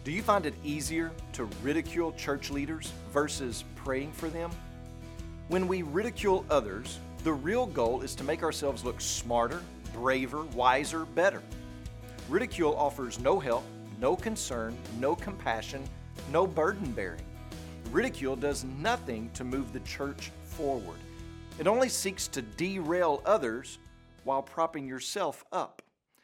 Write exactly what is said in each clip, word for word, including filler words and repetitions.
Do you find it easier to ridicule church leaders versus praying for them? When we ridicule others, the real goal is to make ourselves look smarter, braver, wiser, better. Ridicule offers no help, no concern, no compassion, no burden bearing. Ridicule does nothing to move the church forward. It only seeks to derail others while propping yourself up.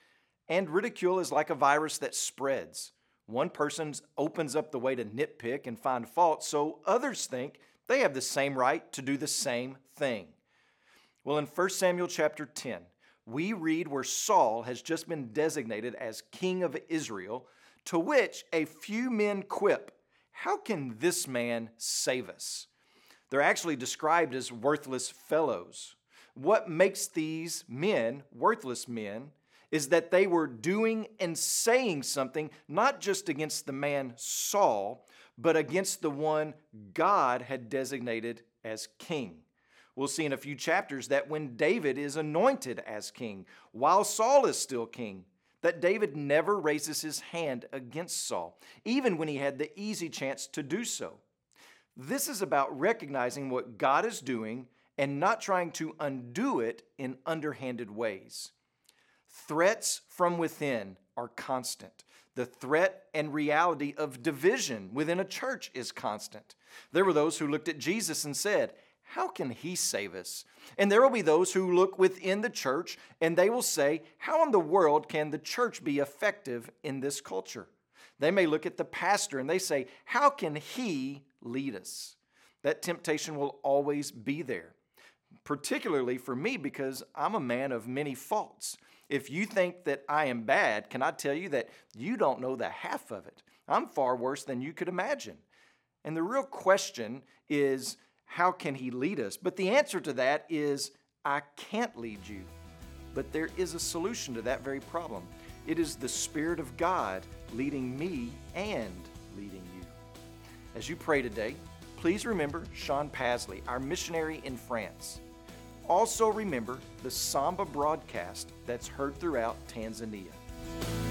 And ridicule is like a virus that spreads. One person opens up the way to nitpick and find fault, so others think they have the same right to do the same thing. Well, in First Samuel chapter ten, we read where Saul has just been designated as king of Israel, to which a few men quip, "How can this man save us?" They're actually described as worthless fellows. What makes these men worthless men is that they were doing and saying something not just against the man Saul, but against the one God had designated as king. We'll see in a few chapters that when David is anointed as king, while Saul is still king, that David never raises his hand against Saul, even when he had the easy chance to do so. This is about recognizing what God is doing and not trying to undo it in underhanded ways. Threats from within are constant. The threat and reality of division within a church is constant. There were those who looked at Jesus and said, "How can he save us?" And there will be those who look within the church and they will say, "How in the world can the church be effective in this culture?" They may look at the pastor and they say, "How can he lead us?" That temptation will always be there, particularly for me because I'm a man of many faults. If you think that I am bad, can I tell you that you don't know the half of it? I'm far worse than you could imagine. And the real question is, how can he lead us? But the answer to that is, I can't lead you. But there is a solution to that very problem. It is the Spirit of God leading me and leading you. As you pray today, please remember Sean Pasley, our missionary in France. Also remember the Samba broadcast that's heard throughout Tanzania.